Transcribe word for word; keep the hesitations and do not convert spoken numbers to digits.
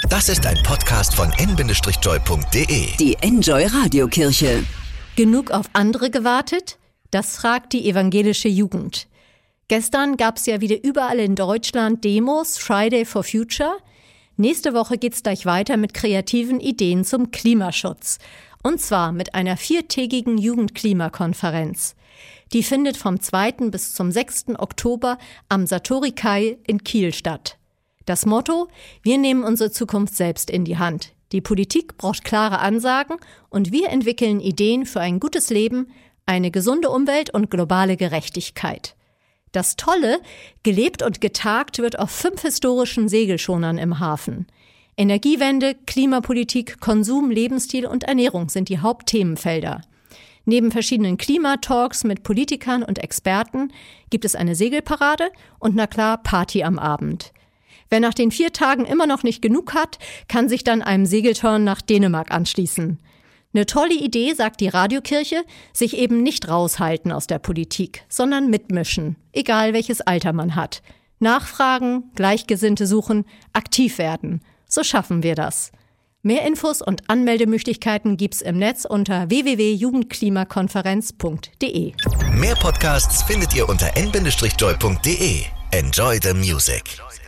Das ist ein Podcast von en Bindestrich-joy punkt de. Die Enjoy Radiokirche. Genug auf andere gewartet? Das fragt die evangelische Jugend. Gestern gab es ja wieder überall in Deutschland Demos, Friday for Future. Nächste Woche geht's gleich weiter mit kreativen Ideen zum Klimaschutz. Und zwar mit einer viertägigen Jugendklimakonferenz. Die findet vom zweiten bis zum sechsten Oktober am Satori Kai in Kiel statt. Das Motto: Wir nehmen unsere Zukunft selbst in die Hand. Die Politik braucht klare Ansagen und wir entwickeln Ideen für ein gutes Leben, eine gesunde Umwelt und globale Gerechtigkeit. Das Tolle: gelebt und getagt wird auf fünf historischen Segelschonern im Hafen. Energiewende, Klimapolitik, Konsum, Lebensstil und Ernährung sind die Hauptthemenfelder. Neben verschiedenen Klimatalks mit Politikern und Experten gibt es eine Segelparade und na klar Party am Abend. Wer nach den vier Tagen immer noch nicht genug hat, kann sich dann einem Segelturn nach Dänemark anschließen. Eine tolle Idee, sagt die Radiokirche, sich eben nicht raushalten aus der Politik, sondern mitmischen, egal welches Alter man hat. Nachfragen, Gleichgesinnte suchen, aktiv werden. So schaffen wir das. Mehr Infos und Anmeldemöglichkeiten gibt's im Netz unter w w w punkt jugendklimakonferenz punkt de. Mehr Podcasts findet ihr unter en Bindestrich-joy punkt de. Enjoy the music.